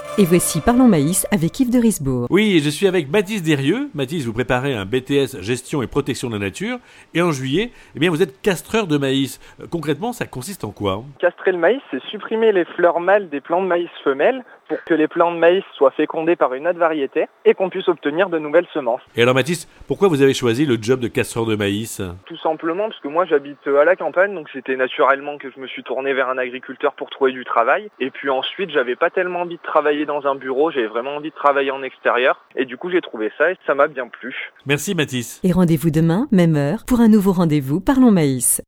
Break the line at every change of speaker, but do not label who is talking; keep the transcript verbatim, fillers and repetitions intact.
Et voici Parlons Maïs avec Yves de Risbourg.
Oui, je suis avec Mathis Derieux. Mathis, vous préparez un B T S Gestion et Protection de la Nature. Et en juillet, eh bien, vous êtes castreur de maïs. Euh, concrètement, ça consiste en quoi ?
Castrer le maïs, c'est supprimer les fleurs mâles des plants de maïs femelles pour que les plants de maïs soient fécondés par une autre variété et qu'on puisse obtenir de nouvelles semences.
Et alors Mathis, pourquoi vous avez choisi le job de castreur de maïs ?
Tout simplement parce que moi j'habite à la campagne, donc c'était naturellement que je me suis tourné vers un agriculteur pour trouver du travail. Et puis ensuite, j'avais pas tellement envie de travailler dans un bureau, j'avais vraiment envie de travailler en extérieur. Et du coup, j'ai trouvé ça et ça m'a bien plu.
Merci Mathis.
Et rendez-vous demain, même heure, pour un nouveau rendez-vous Parlons Maïs.